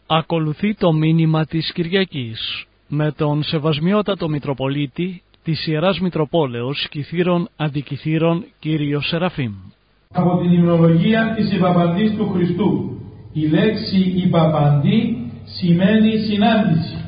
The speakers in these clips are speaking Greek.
Ακολουθεί το μήνυμα της Κυριακής με τον Σεβασμιότατο Μητροπολίτη της Ιεράς Μητροπόλεως Κυθύρων Αντικυθύρων κύριο Σεραφείμ. Από την υμνολογία της Υπαπαντής του Χριστού. Η λέξη Υπαπαντή σημαίνει συνάντηση.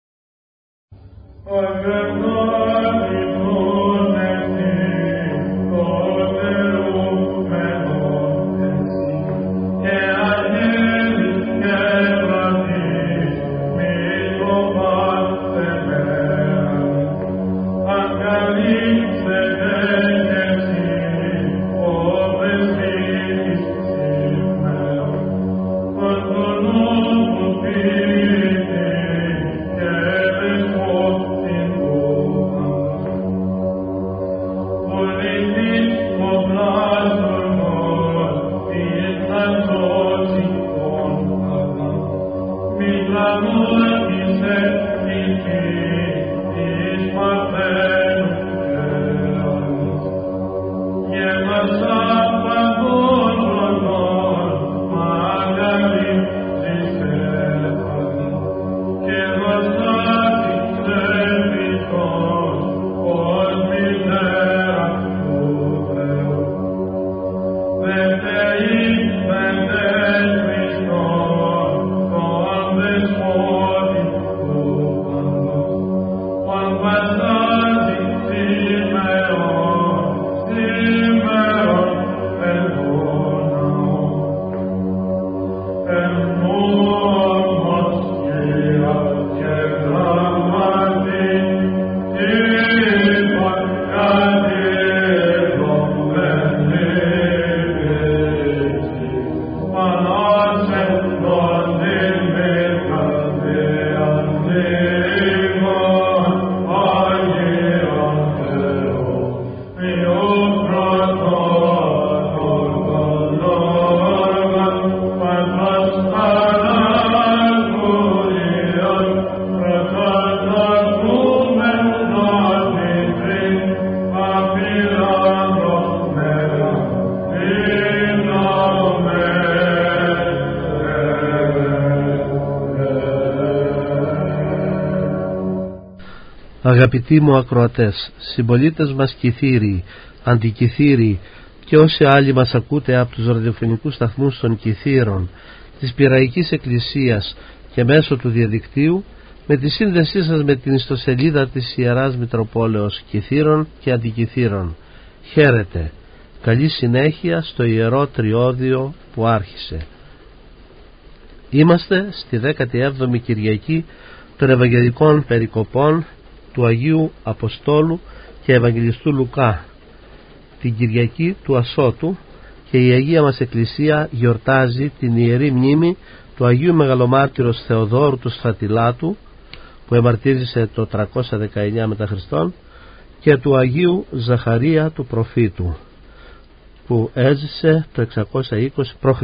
Αγαπητοί μου ακροατές, συμπολίτες μας Κυθύριοι, Αντικυθύριοι και όσοι άλλοι μας ακούτε από τους ραδιοφωνικούς σταθμούς των Κυθύρων, της Πειραϊκής Εκκλησίας και μέσω του διαδικτύου, με τη σύνδεσή σας με την ιστοσελίδα της Ιεράς Μητροπόλεως Κυθύρων και Αντικυθύρων. Χαίρετε, καλή συνέχεια στο Ιερό Τριώδιο που άρχισε. Είμαστε στη 17η Κυριακή των Ευαγγελικών Περικοπών του Αγίου Αποστόλου και Ευαγγελιστού Λουκά, την Κυριακή του Ασώτου, και η Αγία μας Εκκλησία γιορτάζει την ιερή μνήμη του Αγίου Μεγαλομάρτυρος Θεοδόρου του Σφατιλάτου, που εμαρτύρησε το 319 μετά Χριστόν, και του Αγίου Ζαχαρία του Προφήτου, που έζησε το 620 π.Χ.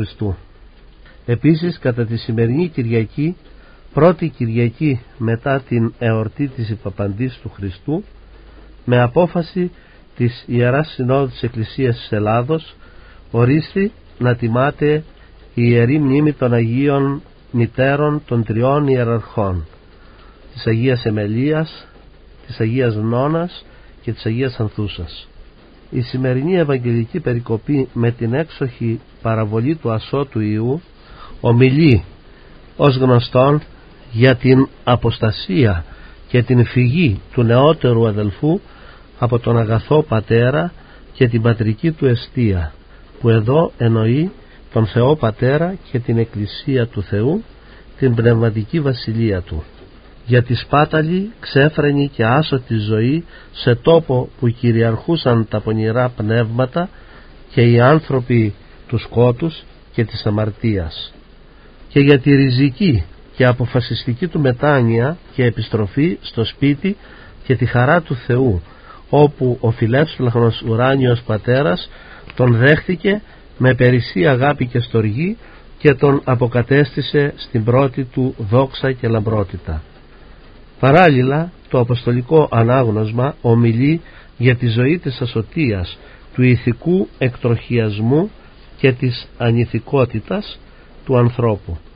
Επίσης, κατά τη σημερινή Κυριακή, πρώτη Κυριακή μετά την εορτή της Υπαπαντής του Χριστού, με απόφαση της Ιεράς Συνόδου της Εκκλησίας της Ελλάδος, ορίστη να τιμάται η Ιερή Μνήμη των Αγίων Μητέρων των τριών Ιεραρχών, της Αγίας Εμελίας, της Αγίας Νόνας και της Αγίας Ανθούσας. Η σημερινή Ευαγγελική Περικοπή με την έξοχη παραβολή του Ασώτου Ιού ομιλεί ως γνωστόν για την αποστασία και την φυγή του νεότερου αδελφού από τον αγαθό πατέρα και την πατρική του εστία, που εδώ εννοεί τον Θεό Πατέρα και την Εκκλησία του Θεού, την πνευματική βασιλεία του, για τη σπάταλη, ξέφρενη και άσωτη ζωή σε τόπο που κυριαρχούσαν τα πονηρά πνεύματα και οι άνθρωποι του σκότους και της αμαρτίας, και για τη ριζική και αποφασιστική του μετάνοια και επιστροφή στο σπίτι και τη χαρά του Θεού, όπου ο φιλεύσπλαχνος ουράνιος Πατέρας τον δέχτηκε με περισσή αγάπη και στοργή και τον αποκατέστησε στην πρώτη του δόξα και λαμπρότητα. Παράλληλα, το Αποστολικό Ανάγνωσμα ομιλεί για τη ζωή της ασωτείας, του ηθικού εκτροχιασμού και της ανηθικότητας του ανθρώπου.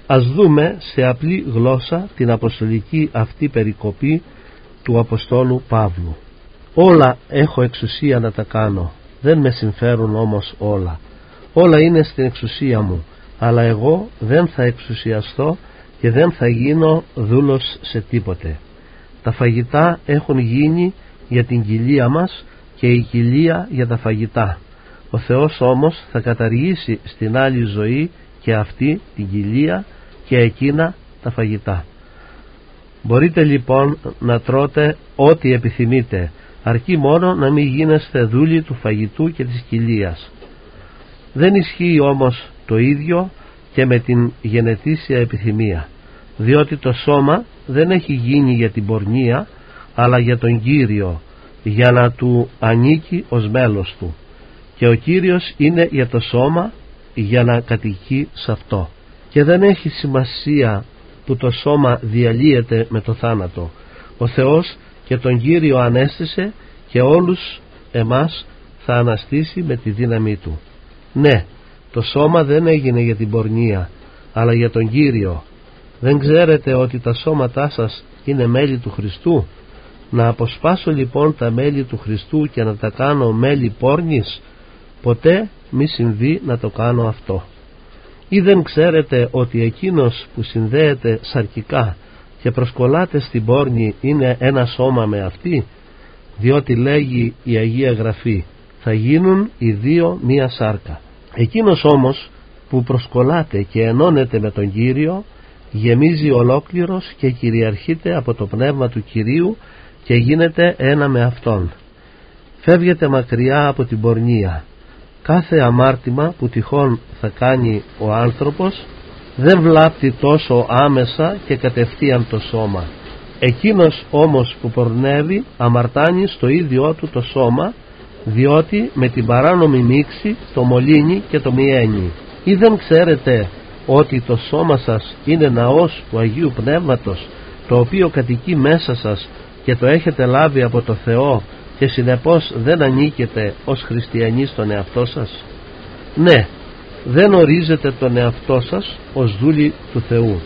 Ας δούμε σε απλή γλώσσα την αποστολική αυτή περικοπή του Αποστόλου Παύλου. Όλα έχω εξουσία να τα κάνω, δεν με συμφέρουν όμως όλα. Όλα είναι στην εξουσία μου, αλλά εγώ δεν θα εξουσιαστώ και δεν θα γίνω δούλος σε τίποτε. Τα φαγητά έχουν γίνει για την κοιλία μας και η κοιλία για τα φαγητά. Ο Θεός όμως θα καταργήσει στην άλλη ζωή και αυτή την κοιλία και εκείνα τα φαγητά. Μπορείτε λοιπόν να τρώτε ό,τι επιθυμείτε, αρκεί μόνο να μην γίνεστε δούλοι του φαγητού και της κοιλίας. Δεν ισχύει όμως το ίδιο και με την γενετήσια επιθυμία, διότι το σώμα δεν έχει γίνει για την πορνεία, αλλά για τον Κύριο, για να του ανήκει ως μέλος του, και ο Κύριος είναι για το σώμα, για να κατοικεί σε αυτό. Και δεν έχει σημασία που το σώμα διαλύεται με το θάνατο. Ο Θεός και τον Κύριο ανέστησε και όλους εμάς θα αναστήσει με τη δύναμή του. Ναι, το σώμα δεν έγινε για την πορνεία, αλλά για τον Κύριο. Δεν ξέρετε ότι τα σώματά σας είναι μέλη του Χριστού? Να αποσπάσω λοιπόν τα μέλη του Χριστού και να τα κάνω μέλη πόρνης? Ποτέ μη συμβεί να το κάνω αυτό. Ή δεν ξέρετε ότι εκείνος που συνδέεται σαρκικά και προσκολάται στην πόρνη είναι ένα σώμα με αυτή? Διότι λέγει η Αγία Γραφή, θα γίνουν οι δύο μία σάρκα. Εκείνος όμως που προσκολάται και ενώνεται με τον Κύριο γεμίζει ολόκληρος και κυριαρχείται από το πνεύμα του Κυρίου και γίνεται ένα με Αυτόν. Φεύγεται μακριά από την πορνεία. Κάθε αμάρτημα που τυχόν θα κάνει ο άνθρωπος δεν βλάπτει τόσο άμεσα και κατευθείαν το σώμα. Εκείνος όμως που πορνεύει αμαρτάνει στο ίδιο του το σώμα, διότι με την παράνομη μίξη το μολύνει και το μιαίνει. Ή δεν ξέρετε ότι το σώμα σας είναι ναός του Αγίου Πνεύματος, το οποίο κατοικεί μέσα σας και το έχετε λάβει από το Θεό και συνεπώς δεν ανήκετε ως χριστιανοί στον εαυτό σας? Ναι, δεν ορίζετε τον εαυτό σας ως δούλοι του Θεού,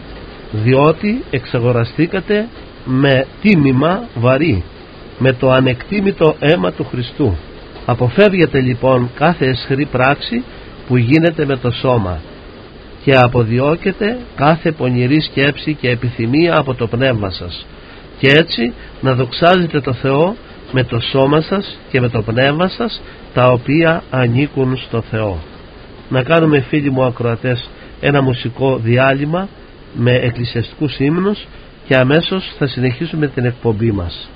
διότι εξαγοραστήκατε με τίμημα βαρύ, με το ανεκτήμητο αίμα του Χριστού. Αποφεύγετε λοιπόν κάθε αισχρή πράξη που γίνεται με το σώμα και αποδιώκετε κάθε πονηρή σκέψη και επιθυμία από το πνεύμα σας, και έτσι να δοξάζετε το Θεό με το σώμα σας και με το πνεύμα σας, τα οποία ανήκουν στο Θεό. Να κάνουμε, φίλοι μου ακροατές, ένα μουσικό διάλειμμα με εκκλησιαστικούς ύμνους και αμέσως θα συνεχίσουμε την εκπομπή μας.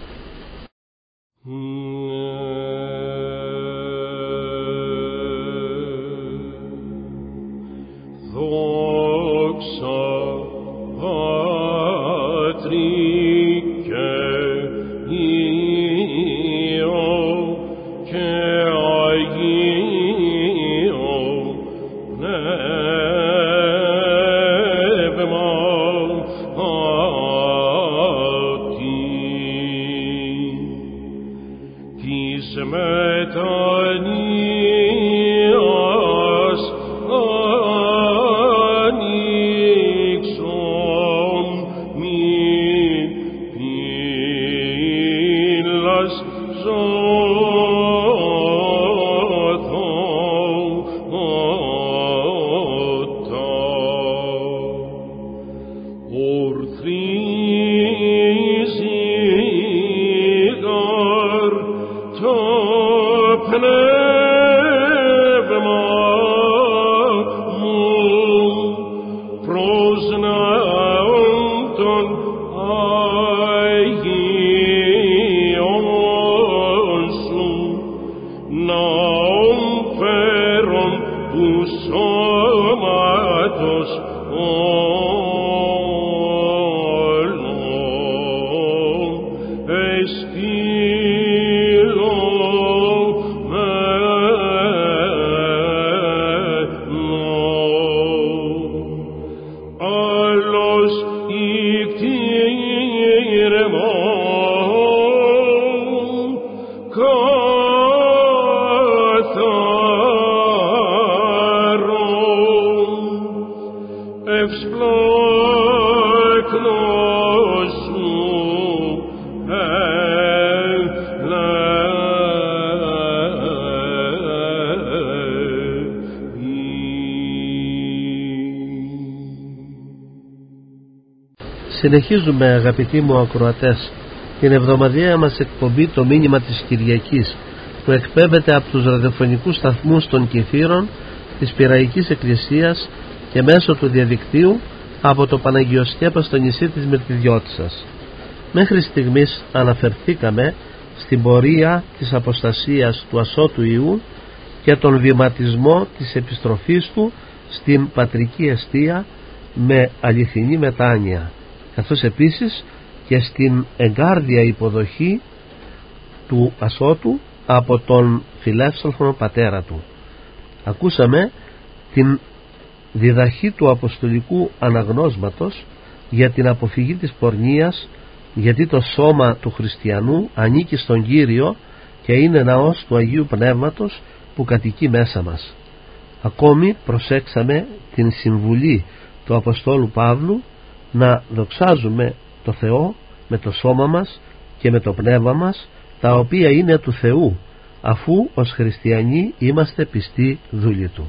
Explode. Συνεχίζουμε, αγαπητοί μου ακροατές, την εβδομαδιαία μας εκπομπή «Το μήνυμα της Κυριακής», που εκπέμπεται από τους ραδιοφωνικούς σταθμούς των Κηφείρων της Πειραϊκής Εκκλησίας και μέσω του διαδικτύου από το Παναγιοσκέπα στο νησί της Μυρτιδιώτισσας. Μέχρι στιγμής αναφερθήκαμε στην πορεία της αποστασίας του ασώτου Ιού και τον βηματισμό της επιστροφής του στην πατρική εστία με αληθινή μετάνοια, καθώς επίσης και στην εγκάρδια υποδοχή του ασώτου από τον φιλεύσαλθο πατέρα του. Ακούσαμε την διδαχή του αποστολικού αναγνώσματος για την αποφυγή της πορνείας, γιατί το σώμα του χριστιανού ανήκει στον Κύριο και είναι ναός του Αγίου Πνεύματος που κατοικεί μέσα μας. Ακόμη προσέξαμε την συμβουλή του Αποστόλου Παύλου να δοξάζουμε το Θεό με το σώμα μας και με το πνεύμα μας, τα οποία είναι του Θεού, αφού ως χριστιανοί είμαστε πιστοί δούλοι του.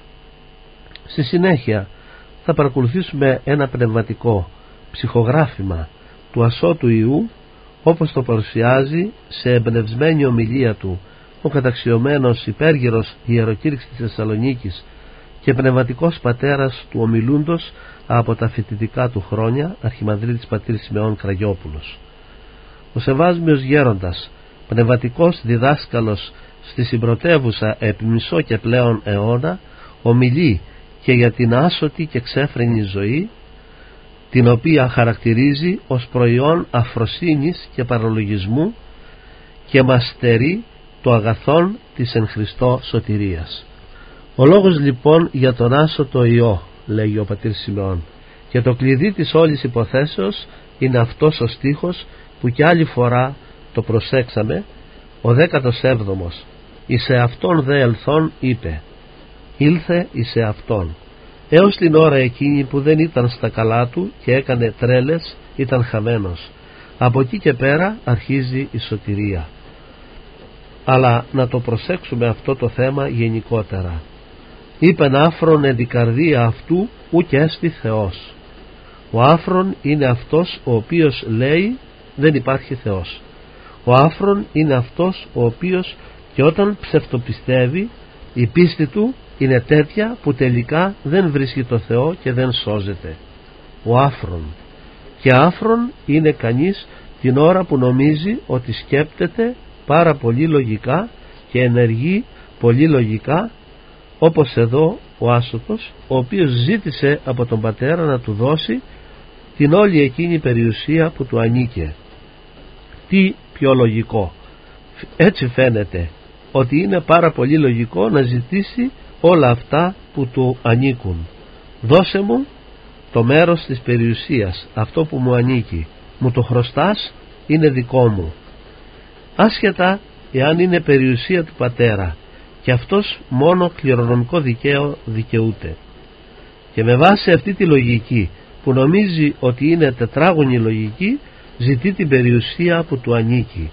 Στη συνέχεια θα παρακολουθήσουμε ένα πνευματικό ψυχογράφημα του ασώτου Ιού, όπως το παρουσιάζει σε εμπνευσμένη ομιλία του ο καταξιωμένος υπέργυρος ιεροκήρυξης της Θεσσαλονίκης και πνευματικός πατέρας του ομιλούντος από τα φοιτητικά του χρόνια, Αρχιμανδρίτης πατήρ Σιμεών Κραγιόπουλος. Ο Σεβάσμιος Γέροντας, πνευματικός διδάσκαλος στη συμπρωτεύουσα επί μισό και πλέον αιώνα, ομιλεί και για την άσωτη και ξέφρενη ζωή, την οποία χαρακτηρίζει ως προϊόν αφροσύνης και παραλογισμού, και μας στερεί το αγαθόν της εν Χριστώ σωτηρίας. Ο λόγος λοιπόν για τον άσωτο ιό, λέγει ο πατήρ Σιμεών, και το κλειδί της όλης υποθέσεως είναι αυτός ο στίχος που κι άλλη φορά το προσέξαμε, ο 17ος. «Εις εαυτόν δε ελθόν», είπε, ήλθε εις εαυτόν. Έως την ώρα εκείνη που δεν ήταν στα καλά του και έκανε τρέλες, ήταν χαμένος. Από εκεί και πέρα αρχίζει η σωτηρία. Αλλά να το προσέξουμε αυτό το θέμα γενικότερα. «Είπεν άφρον εν την καρδία αυτού ουκ έστι Θεός». Ο άφρον είναι αυτός ο οποίος λέει δεν υπάρχει Θεός. Ο άφρον είναι αυτός ο οποίος και όταν ψευτοπιστεύει, η πίστη του είναι τέτοια που τελικά δεν βρίσκει το Θεό και δεν σώζεται. Ο άφρον. Και άφρον είναι κανείς την ώρα που νομίζει ότι σκέπτεται πάρα πολύ λογικά και ενεργεί πολύ λογικά, όπως εδώ ο άσωτος, ο οποίος ζήτησε από τον πατέρα να του δώσει την όλη εκείνη περιουσία που του ανήκε. Τι πιο λογικό? Έτσι φαίνεται ότι είναι πάρα πολύ λογικό να ζητήσει όλα αυτά που του ανήκουν. Δώσε μου το μέρος της περιουσίας, αυτό που μου ανήκει, μου το χρωστάς, είναι δικό μου. Άσχετα εάν είναι περιουσία του πατέρα, και αυτός μόνο κληρονομικό δικαίω δικαιούται. Και με βάση αυτή τη λογική που νομίζει ότι είναι τετράγωνη λογική, ζητεί την περιουσία που του ανήκει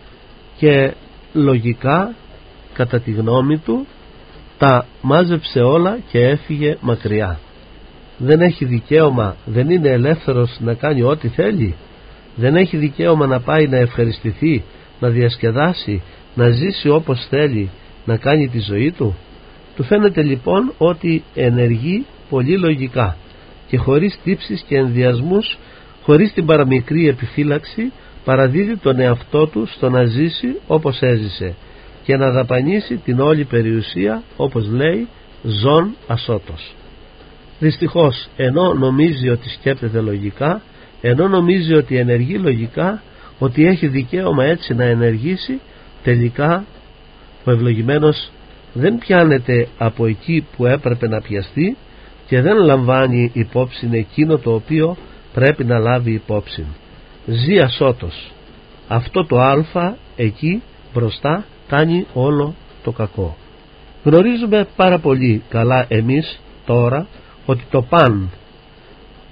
και λογικά, κατά τη γνώμη του, τα μάζεψε όλα και έφυγε μακριά. Δεν έχει δικαίωμα, δεν είναι ελεύθερος να κάνει ό,τι θέλει? Δεν έχει δικαίωμα να πάει να ευχαριστηθεί, να διασκεδάσει, να ζήσει όπως θέλει, να κάνει τη ζωή του? Του φαίνεται λοιπόν ότι ενεργεί πολύ λογικά και χωρίς τύψεις και ενδιασμούς, χωρίς την παραμικρή επιφύλαξη, παραδίδει τον εαυτό του στο να ζήσει όπως έζησε και να δαπανίσει την όλη περιουσία, όπως λέει, ζών ασώτος. Δυστυχώς, ενώ νομίζει ότι σκέπτεται λογικά, ενώ νομίζει ότι ενεργεί λογικά, ότι έχει δικαίωμα έτσι να ενεργήσει, τελικά ο ευλογημένος δεν πιάνεται από εκεί που έπρεπε να πιαστεί και δεν λαμβάνει υπόψη εκείνο το οποίο πρέπει να λάβει υπόψη. Ζει ασώτος. Αυτό το α εκεί μπροστά κάνει όλο το κακό. Γνωρίζουμε πάρα πολύ καλά εμείς τώρα ότι το παν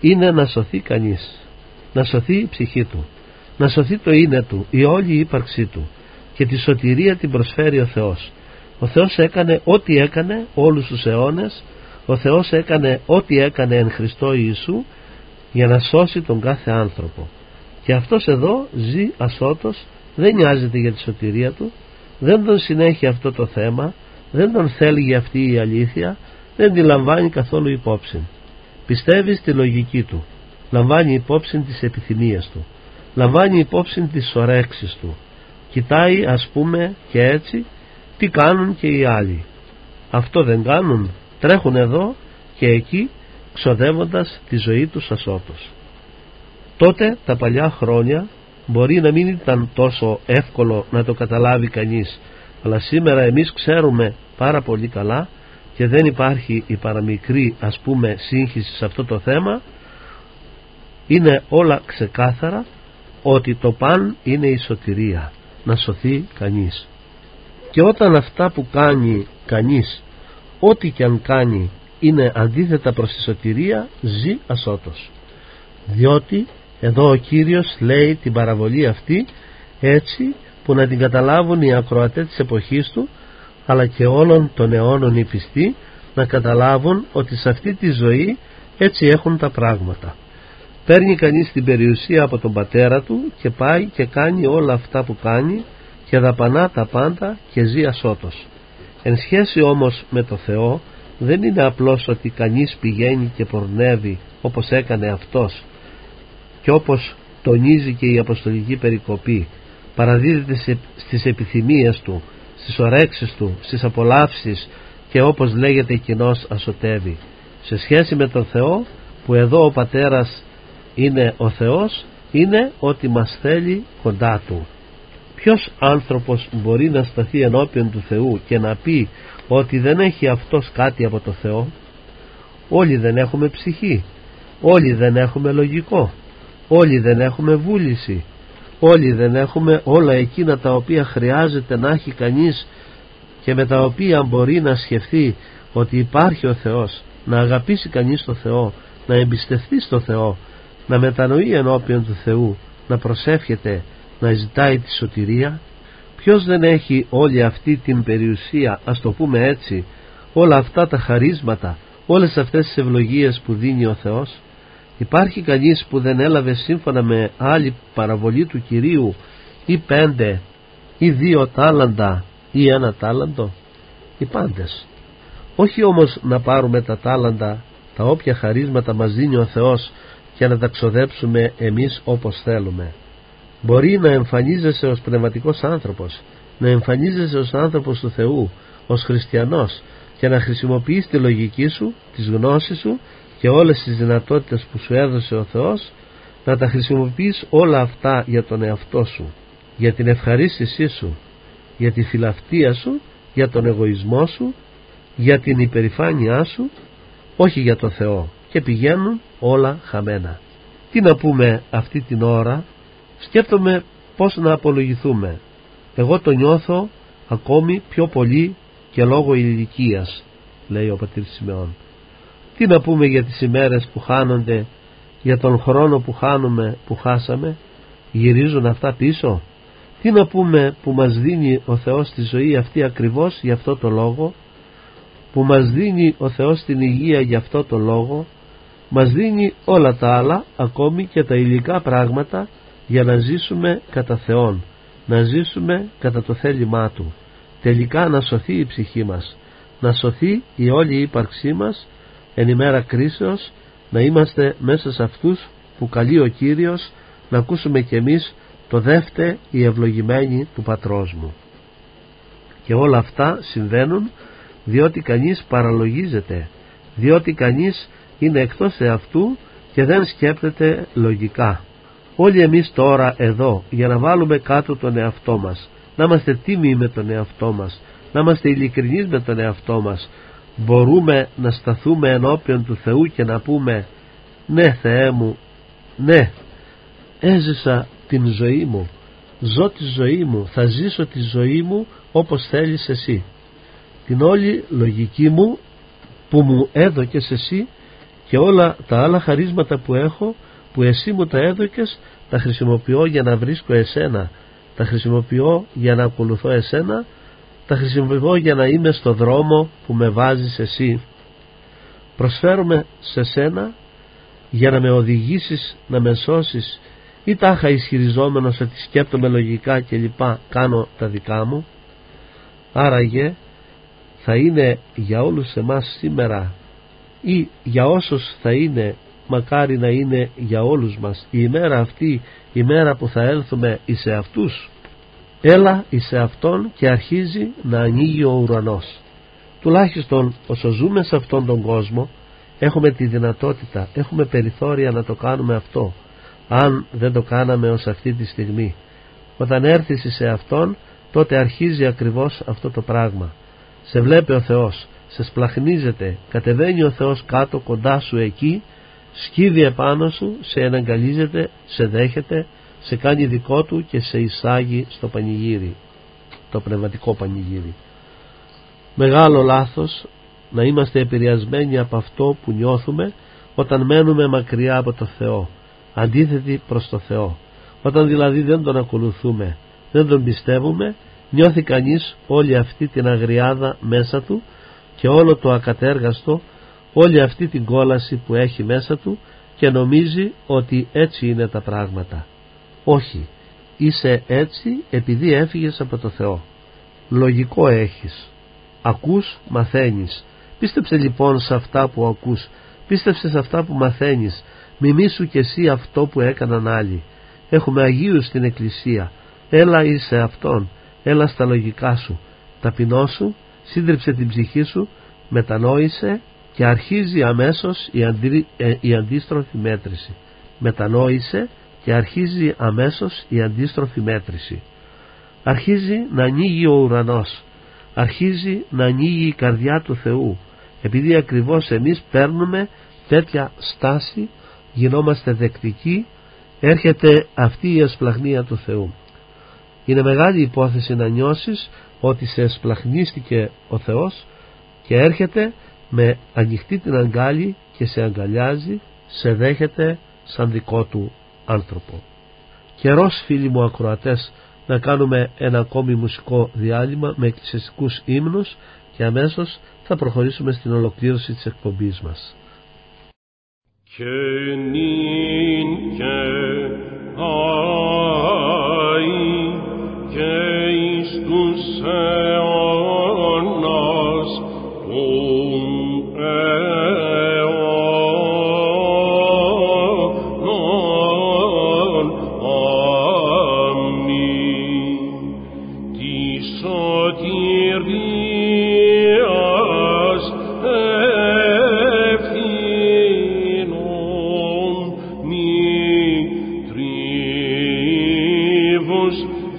είναι να σωθεί κανείς, να σωθεί η ψυχή του, να σωθεί το είναι του, η όλη η ύπαρξή του, και τη σωτηρία την προσφέρει ο Θεός. Ο Θεός έκανε ό,τι έκανε όλους τους αιώνες, ο Θεός έκανε ό,τι έκανε εν Χριστώ Ιησού για να σώσει τον κάθε άνθρωπο. Και αυτός εδώ ζει ασώτος, δεν νοιάζεται για τη σωτηρία του, δεν τον συνέχει αυτό το θέμα, δεν τον θέλει για αυτή η αλήθεια, δεν τη λαμβάνει καθόλου υπόψη. Πιστεύει στη λογική του, λαμβάνει υπόψη τις επιθυμίες του, λαμβάνει υπόψη τις ορέξεις του, κοιτάει ας πούμε και έτσι τι κάνουν και οι άλλοι. Αυτό δεν κάνουν, τρέχουν εδώ και εκεί ξοδεύοντας τη ζωή τους ασώτως. Τότε τα παλιά χρόνια μπορεί να μην ήταν τόσο εύκολο να το καταλάβει κανείς, αλλά σήμερα εμείς ξέρουμε πάρα πολύ καλά και δεν υπάρχει η παραμικρή ας πούμε σύγχυση σε αυτό το θέμα. Είναι όλα ξεκάθαρα ότι το παν είναι η σωτηρία, να σωθεί κανείς. Και όταν αυτά που κάνει κανείς, ό,τι και αν κάνει, είναι αντίθετα προς τη σωτηρία, ζει ασώτος. Διότι εδώ ο Κύριος λέει την παραβολή αυτή έτσι που να την καταλάβουν οι ακροατές της εποχής του, αλλά και όλων των αιώνων οι πιστοί να καταλάβουν ότι σε αυτή τη ζωή έτσι έχουν τα πράγματα. Παίρνει κανείς την περιουσία από τον πατέρα του και πάει και κάνει όλα αυτά που κάνει και δαπανά τα πάντα και ζει ασώτος. Εν σχέση όμως με το Θεό δεν είναι απλώς ότι κανείς πηγαίνει και πορνεύει όπως έκανε αυτός και όπως τονίζει και η αποστολική περικοπή, παραδίδεται στις επιθυμίες του, στις ορέξεις του, στις απολαύσεις και όπως λέγεται κοινώς ασωτεύει. Σε σχέση με τον Θεό, που εδώ ο Πατέρας είναι ο Θεός, είναι ότι μας θέλει κοντά του. Ποιος άνθρωπος μπορεί να σταθεί ενώπιον του Θεού και να πει ότι δεν έχει αυτός κάτι από το Θεό? Όλοι δεν έχουμε ψυχή, όλοι δεν έχουμε λογικό, όλοι δεν έχουμε βούληση, όλοι δεν έχουμε όλα εκείνα τα οποία χρειάζεται να έχει κανείς και με τα οποία μπορεί να σκεφτεί ότι υπάρχει ο Θεός, να αγαπήσει κανείς το Θεό, να εμπιστευτεί στο Θεό, να μετανοεί ενώπιον του Θεού, να προσεύχεται, να ζητάει τη σωτηρία. Ποιος δεν έχει όλη αυτή την περιουσία, ας το πούμε έτσι, όλα αυτά τα χαρίσματα, όλες αυτές τις ευλογίες που δίνει ο Θεός? Υπάρχει κανείς που δεν έλαβε σύμφωνα με άλλη παραβολή του Κυρίου ή 5 ή 2 τάλαντα ή 1 τάλαντο? Οι πάντες. Όχι όμως να πάρουμε τα τάλαντα, τα όποια χαρίσματα μας δίνει ο Θεός, και να τα ξοδέψουμε εμείς όπως θέλουμε. Μπορεί να εμφανίζεσαι ως πνευματικός άνθρωπος, να εμφανίζεσαι ως άνθρωπος του Θεού, ως χριστιανός, και να χρησιμοποιείς τη λογική σου, τις γνώσεις σου και όλες τις δυνατότητες που σου έδωσε ο Θεός, να τα χρησιμοποιείς όλα αυτά για τον εαυτό σου, για την ευχαρίστησή σου, για τη φιλαυτία σου, για τον εγωισμό σου, για την υπερηφάνειά σου, όχι για το Θεό, και πηγαίνουν όλα χαμένα. Τι να πούμε αυτή την ώρα? Σκέφτομαι πώς να απολογηθούμε. Εγώ το νιώθω ακόμη πιο πολύ και λόγω ηλικίας, λέει ο πατήρ Σιμεών. Τι να πούμε για τις ημέρες που χάνονται, για τον χρόνο που χάνουμε, που χάσαμε? Γυρίζουν αυτά πίσω? Τι να πούμε που μας δίνει ο Θεός τη ζωή αυτή ακριβώς για αυτό το λόγο, που μας δίνει ο Θεός την υγεία για αυτό το λόγο, μας δίνει όλα τα άλλα, ακόμη και τα υλικά πράγματα, για να ζήσουμε κατά Θεόν, να ζήσουμε κατά το θέλημά Του, τελικά να σωθεί η ψυχή μας, να σωθεί η όλη ύπαρξή μας εν ημέρα κρίσεως, να είμαστε μέσα σε αυτούς που καλεί ο Κύριος, να ακούσουμε κι εμείς το δεύτε οι ευλογημένοι του Πατρός μου. Και όλα αυτά συμβαίνουν διότι κανείς παραλογίζεται, διότι κανείς είναι εκτός εαυτού και δεν σκέπτεται λογικά. Όλοι εμείς τώρα εδώ, για να βάλουμε κάτω τον εαυτό μας, να είμαστε τίμοι με τον εαυτό μας, να είμαστε ειλικρινείς με τον εαυτό μας, μπορούμε να σταθούμε ενώπιον του Θεού και να πούμε: ναι Θεέ μου, ναι, έζησα την ζωή μου, ζω τη ζωή μου, θα ζήσω τη ζωή μου όπως θέλεις εσύ. Την όλη λογική μου που μου έδωκες εσύ και όλα τα άλλα χαρίσματα που έχω, που εσύ μου τα έδωκες, τα χρησιμοποιώ για να βρίσκω εσένα, τα χρησιμοποιώ για να ακολουθώ εσένα, τα χρησιμοποιώ για να είμαι στο δρόμο που με βάζεις εσύ. Προσφέρομαι σε σένα για να με οδηγήσεις, να με σώσεις, ή τάχα ισχυριζόμενος ότι σκέπτομαι λογικά και λοιπά κάνω τα δικά μου? Άραγε θα είναι για όλους εμάς σήμερα, ή για όσους θα είναι, μακάρι να είναι για όλους μας, η ημέρα αυτή, η μέρα που θα έλθουμε εις αυτούς? Έλα εις αυτόν και αρχίζει να ανοίγει ο ουρανός. Τουλάχιστον όσο ζούμε σε αυτόν τον κόσμο έχουμε τη δυνατότητα, έχουμε περιθώρια να το κάνουμε αυτό, αν δεν το κάναμε ως αυτή τη στιγμή. Όταν έρθεις σε αυτόν, τότε αρχίζει ακριβώς αυτό το πράγμα. Σε βλέπει ο Θεός, σε σπλαχνίζεται, κατεβαίνει ο Θεός κάτω κοντά σου εκεί, σκύβει επάνω σου, σε εναγκαλίζεται, σε δέχεται, σε κάνει δικό του και σε εισάγει στο πανηγύρι, το πνευματικό πανηγύρι. Μεγάλο λάθος να είμαστε επηρεασμένοι από αυτό που νιώθουμε όταν μένουμε μακριά από το Θεό, αντίθετοι προς το Θεό. Όταν δηλαδή δεν τον ακολουθούμε, δεν τον πιστεύουμε, νιώθει κανείς όλη αυτή την αγριάδα μέσα του και όλο το ακατέργαστο, όλη αυτή την κόλαση που έχει μέσα του, και νομίζει ότι έτσι είναι τα πράγματα. Όχι, είσαι έτσι επειδή έφυγες από το Θεό. Λογικό έχεις, ακούς, μαθαίνεις. Πίστεψε λοιπόν σε αυτά που ακούς, πίστεψε σε αυτά που μαθαίνεις, μιμήσου κι εσύ αυτό που έκαναν άλλοι. Έχουμε Αγίους στην Εκκλησία, έλα εις σε Αυτόν, έλα στα λογικά σου, ταπεινώσου, σύντριψε την ψυχή σου, μετανόησε και αρχίζει αμέσως η αντίστροφη μέτρηση. Μετανόησε και αρχίζει αμέσως η αντίστροφη μέτρηση. Αρχίζει να ανοίγει ο ουρανός, αρχίζει να ανοίγει η καρδιά του Θεού, επειδή ακριβώς εμείς παίρνουμε τέτοια στάση, γινόμαστε δεκτικοί, έρχεται αυτή η εσπλαχνία του Θεού. Είναι μεγάλη υπόθεση να νιώσεις ότι σε εσπλαχνίστηκε ο Θεός και έρχεται με ανοιχτή την αγκάλη και σε αγκαλιάζει, σε δέχεται σαν δικό του άνθρωπο. Καιρός, φίλοι μου ακροατές, να κάνουμε ένα ακόμη μουσικό διάλειμμα με εκκλησιαστικούς ύμνους και αμέσως θα προχωρήσουμε στην ολοκλήρωση της εκπομπής μας. Και νυν και αΐ και εις τους αιώνας των αιώνων. Αμήν. Τη σωτηρίας ευθύνων μη τρίβους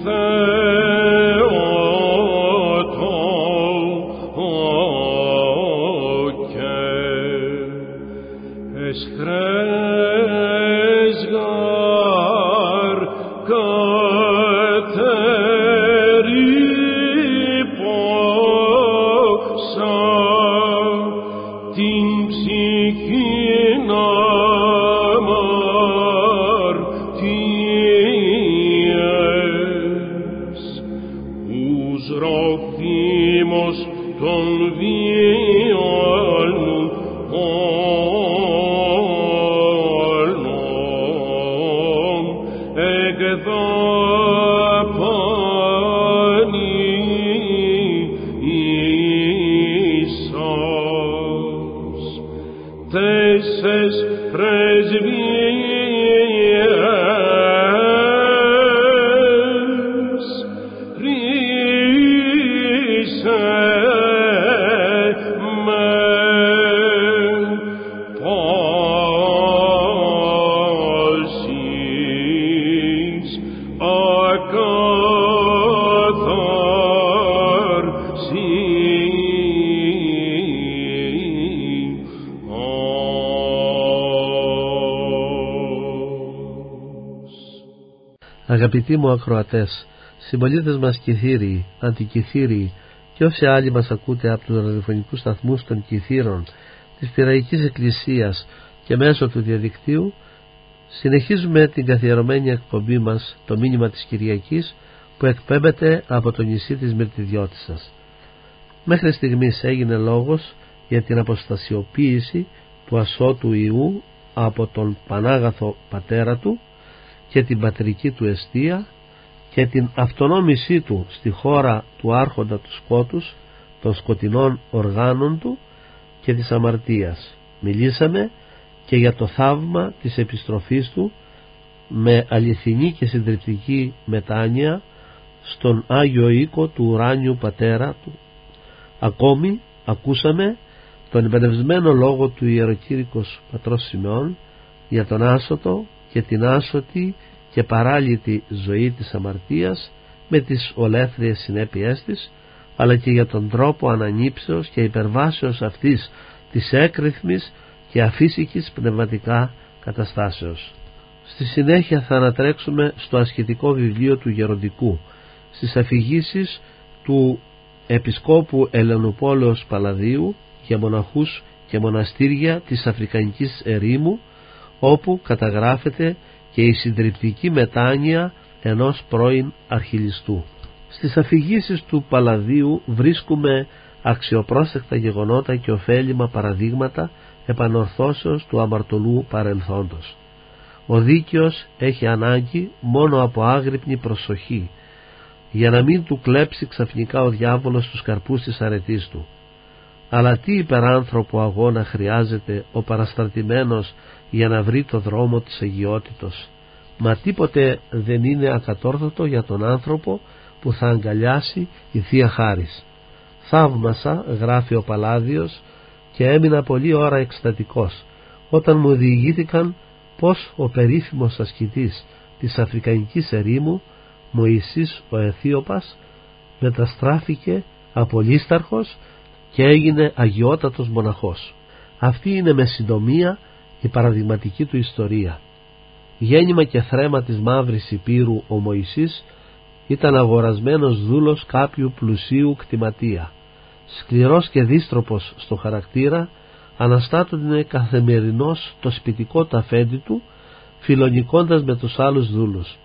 Αγαπητοί μου ακροατές, συμπολίτες μας Κιθύριοι, Αντικιθύριοι και όσοι άλλοι μας ακούτε από τους ραδιοφωνικούς σταθμούς των Κιθύρων, της Πειραϊκής Εκκλησίας, και μέσω του διαδικτύου συνεχίζουμε την καθιερωμένη εκπομπή μας, το μήνυμα της Κυριακής, που εκπέμπεται από το νησί της Μυρτιδιώτισσας. Μέχρι στιγμής έγινε λόγος για την αποστασιοποίηση του ασώτου Ιού από τον Πανάγαθο πατέρα του και την πατρική του εστία και την αυτονόμησή του στη χώρα του άρχοντα του σκότους, των σκοτεινών οργάνων του και της αμαρτίας. Μιλήσαμε και για το θαύμα της επιστροφής του με αληθινή και συντριπτική μετάνοια στον Άγιο Οίκο του ουράνιου πατέρα του. Ακόμη ακούσαμε τον εμπνευσμένο λόγο του Ιεροκήρυκος Πατρός Σιμεών για τον άσωτο και την άσωτη και παράλυτη ζωή της αμαρτίας με τις ολέθριες συνέπειές της, αλλά και για τον τρόπο ανανύψεως και υπερβάσεως αυτής της έκρηθμης και αφύσικης πνευματικά καταστάσεως. Στη συνέχεια θα ανατρέξουμε στο ασχετικό βιβλίο του Γεροντικού, στις αφηγήσεις του Επισκόπου Ελενουπόλεως Παλαδίου για μοναχούς και μοναστήρια της Αφρικανικής ερήμου, όπου καταγράφεται και η συντριπτική μετάνοια ενός πρώην αρχιλιστού. Στις αφηγήσεις του Παλαδίου βρίσκουμε αξιοπρόσεκτα γεγονότα και ωφέλιμα παραδείγματα επανορθώσεως του αμαρτωλού παρελθόντος. Ο δίκαιος έχει ανάγκη μόνο από άγρυπνη προσοχή, για να μην του κλέψει ξαφνικά ο διάβολος τους καρπούς της αρετής του. Αλλά τι υπεράνθρωπο αγώνα χρειάζεται ο παραστρατημένος για να βρει το δρόμο της αγιότητος. Μα τίποτε δεν είναι ακατόρθωτο για τον άνθρωπο που θα αγκαλιάσει η Θεία Χάρις. Θαύμασα, γράφει ο Παλάδιος, και έμεινα πολλή ώρα εκστατικός όταν μου διηγήθηκαν πως ο περίφημος ασκητής της Αφρικανικής ερήμου, Μωυσής ο Αιθίωπας, μεταστράφηκε από λίσταρχος και έγινε αγιότατος μοναχός. Αυτή είναι με συντομία η παραδειγματική του ιστορία. Γέννημα και θρέμα της Μαύρης Υπήρου ο Μωυσής ήταν αγορασμένος δούλος κάποιου πλουσίου κτηματία. Σκληρός και δύστροπος στο χαρακτήρα, αναστάτωνε καθημερινώς το σπιτικό ταφέντη του, φιλονικώντας με τους άλλους δούλους.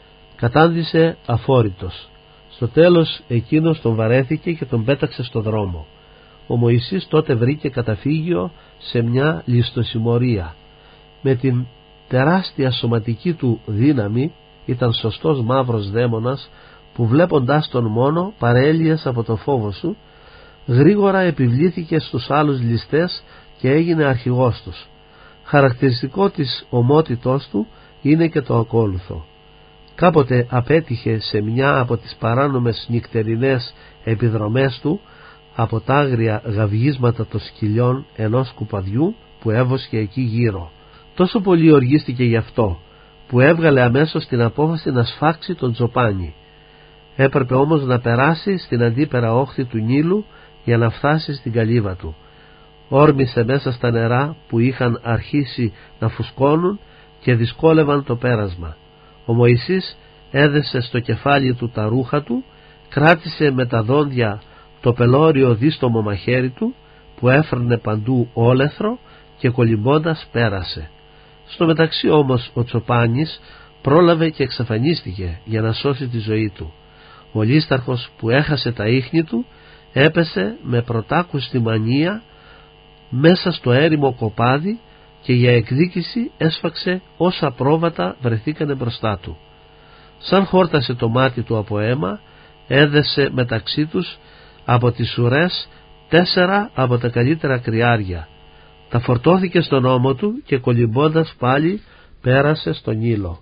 Κατάντησε αφόρητος. Στο τέλος εκείνος τον βαρέθηκε και τον πέταξε στο δρόμο. Ο Μωυσής τότε βρήκε καταφύγιο σε μια ληστοσημωρία. Με την τεράστια σωματική του δύναμη ήταν σωστός μαύρος δαίμονας που βλέποντάς τον μόνο παρέλυες από το φόβο σου, γρήγορα επιβλήθηκε στους άλλους ληστές και έγινε αρχηγός τους. Χαρακτηριστικό της ομότητός του είναι και το ακόλουθο. Κάποτε απέτυχε σε μια από τις παράνομες νυχτερινές επιδρομές του από τα άγρια γαυγίσματα των σκυλιών ενός κουπαδιού που έβοσκε εκεί γύρω. Τόσο πολύ οργίστηκε γι' αυτό που έβγαλε αμέσως την απόφαση να σφάξει τον τζοπάνι. Έπρεπε όμως να περάσει στην αντίπερα όχθη του Νείλου για να φτάσει στην καλύβα του. Όρμησε μέσα στα νερά που είχαν αρχίσει να φουσκώνουν και δυσκόλευαν το πέρασμα. Ο Μωυσής έδεσε στο κεφάλι του τα ρούχα του, κράτησε με τα δόντια το πελώριο δίστομο μαχαίρι του που έφερνε παντού όλεθρο και κολυμπώντας πέρασε. Στο μεταξύ όμως ο Τσοπάνης πρόλαβε και εξαφανίστηκε για να σώσει τη ζωή του. Ο λίσταρχος που έχασε τα ίχνη του έπεσε με πρωτάκουστη μανία μέσα στο έρημο κοπάδι και για εκδίκηση έσφαξε όσα πρόβατα βρεθήκανε μπροστά του. Σαν χόρτασε το μάτι του από αίμα, έδεσε μεταξύ τους από τις ουρές 4 από τα καλύτερα κρυάρια. Τα φορτώθηκε στον ώμο του και κολυμπώντας πάλι πέρασε στον Νείλο.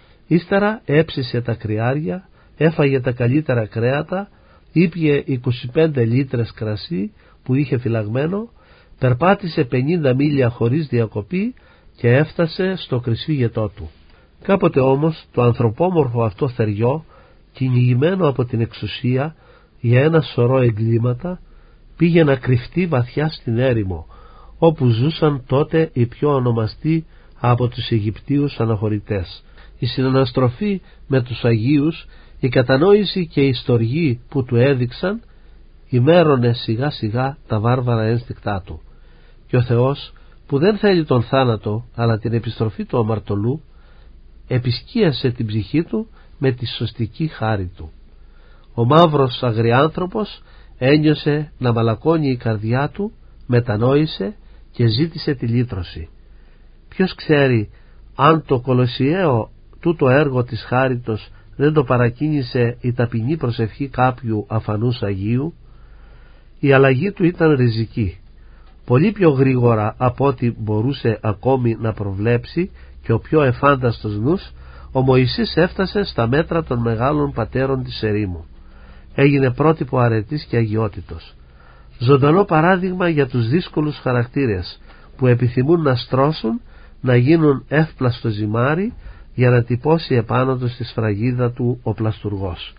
Ύστερα έψησε τα κρυάρια, έφαγε τα καλύτερα κρέατα, ήπιε 25 λίτρες κρασί που είχε φυλαγμένο, περπάτησε 50 μίλια χωρίς διακοπή και έφτασε στο κρυσφύγετό του. Κάποτε όμως το ανθρωπόμορφο αυτό θεριό, κυνηγημένο από την εξουσία για ένα σωρό εγκλήματα, πήγε να κρυφτεί βαθιά στην έρημο, όπου ζούσαν τότε οι πιο ονομαστοί από τους Αιγυπτίους αναχωρητές. Η συναναστροφή με τους Αγίους, η κατανόηση και η στοργή που του έδειξαν, ημέρωνε σιγά σιγά τα βάρβαρα ένστικτά του. Και ο Θεός που δεν θέλει τον θάνατο αλλά την επιστροφή του αμαρτωλού, επισκίασε την ψυχή του με τη σωστική χάρη του. Ο μαύρος αγριάνθρωπος ένιωσε να μαλακώνει η καρδιά του, μετανόησε και ζήτησε τη λύτρωση. Ποιος ξέρει αν το κολοσιαίο τούτο έργο της χάριτος δεν το παρακίνησε η ταπεινή προσευχή κάποιου αφανούς Αγίου. Η αλλαγή του ήταν ριζική, πολύ πιο γρήγορα από ό,τι μπορούσε ακόμη να προβλέψει και ο πιο εφάνταστος νους. Ο Μωυσής έφτασε στα μέτρα των μεγάλων πατέρων της ερήμου. Έγινε πρότυπο αρετής και αγιότητος. Ζωντανό παράδειγμα για τους δύσκολους χαρακτήρες που επιθυμούν να στρώσουν, να γίνουν εύπλαστο ζυμάρι για να τυπώσει επάνω τους τη σφραγίδα του ο πλαστουργός.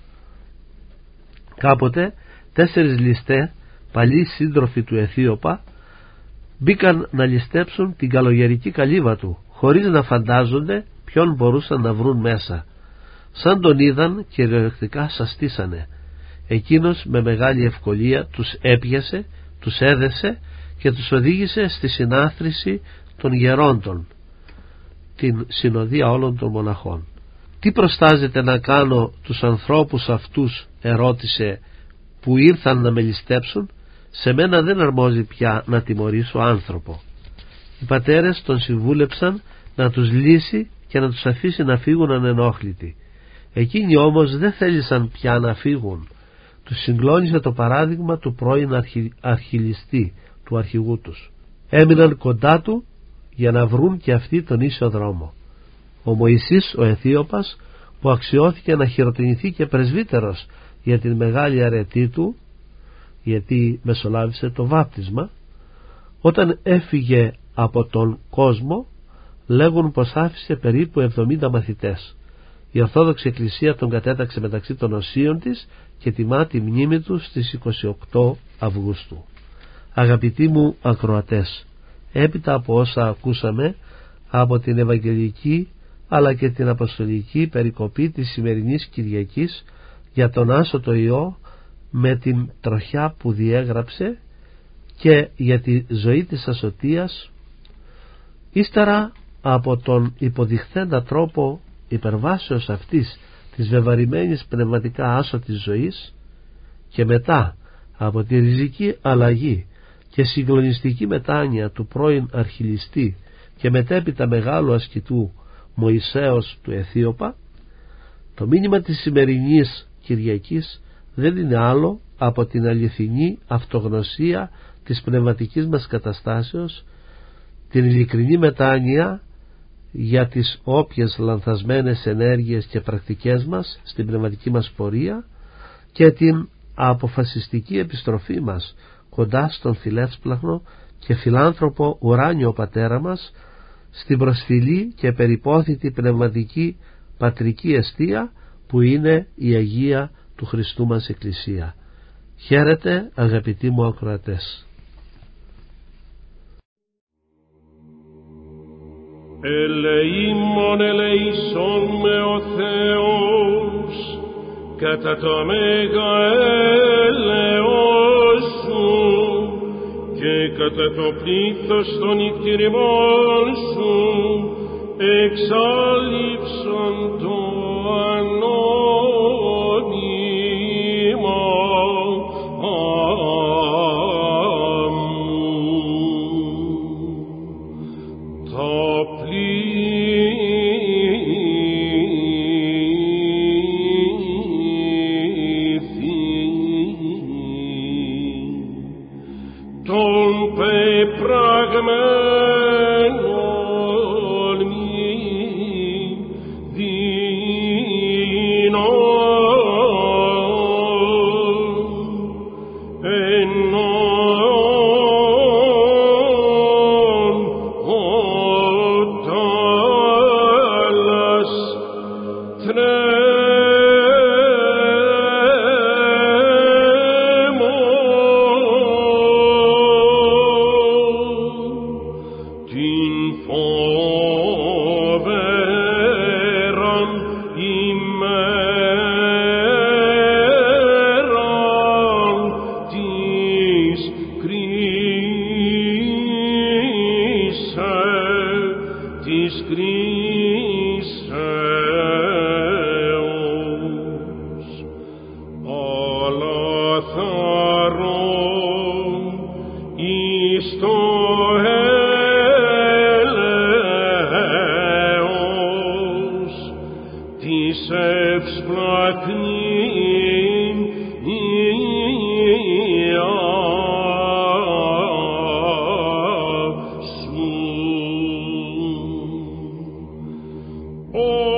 Κάποτε 4 ληστέ, παλιοί σύντροφοι του Αιθίωπα, μπήκαν να ληστέψουν την καλογερική καλύβα του, χωρίς να φαντάζονται ποιον μπορούσαν να βρουν μέσα. Σαν τον είδαν, κυριολεκτικά σαστήσανε. Εκείνος με μεγάλη ευκολία τους έπιασε, τους έδεσε και τους οδήγησε στη συνάθρηση των γερόντων, την συνοδεία όλων των μοναχών. «Τι προστάζετε να κάνω τους ανθρώπους αυτούς?» ερώτησε, «που ήρθαν να με ληστέψουν? Σε μένα δεν αρμόζει πια να τιμωρήσω άνθρωπο». Οι πατέρες τον συμβούλεψαν να τους λύσει και να τους αφήσει να φύγουν ανενόχλητοι. Εκείνοι όμως δεν θέλησαν πια να φύγουν. Τους συγκλώνησε το παράδειγμα του πρώην αρχιλιστή, του αρχηγού τους. Έμειναν κοντά του για να βρουν και αυτοί τον ίσο δρόμο. Ο Μωυσής ο Αιθίωπας, που αξιώθηκε να χειροτενηθεί και πρεσβύτερος για την μεγάλη αρετή του, γιατί μεσολάβησε το βάπτισμα, όταν έφυγε από τον κόσμο, λέγουν πως άφησε περίπου 70 μαθητές. Η Ορθόδοξη Εκκλησία τον κατέταξε μεταξύ των οσίων της και τιμά τη μνήμη του στις 28 Αυγούστου. Αγαπητοί μου ακροατές, έπειτα από όσα ακούσαμε από την Ευαγγελική αλλά και την Αποστολική περικοπή της σημερινής Κυριακής για τον άσωτο Υιό με την τροχιά που διέγραψε και για τη ζωή της ασωτείας, ύστερα από τον υποδειχθέντα τρόπο υπερβάσεως αυτής της βεβαρημένης πνευματικά άσωτης ζωής και μετά από τη ριζική αλλαγή και συγκλονιστική μετάνοια του πρώην αρχιλιστή και μετέπειτα μεγάλου ασκητού Μωυσέως του Αιθίωπα, το μήνυμα της σημερινής Κυριακής δεν είναι άλλο από την αληθινή αυτογνωσία της πνευματικής μας καταστάσεως, την ειλικρινή μετάνοια για τις όποιες λανθασμένες ενέργειες και πρακτικές μας στην πνευματική μας πορεία και την αποφασιστική επιστροφή μας κοντά στον φιλεύσπλαχνο και φιλάνθρωπο ουράνιο πατέρα μας, στην προσφυλή και περιπόθητη πνευματική πατρική εστία που είναι η Αγία του Χριστού μας Εκκλησία. Χαίρετε αγαπητοί μου ακροατές. Ελεήμων ελεήσον με ο Θεός κατά το μέγα έλεος σου και κατά το πλήθος των εκτηρημών σου εξάλληψον το ανώνυμα Δι ευσπλαχνήν σου.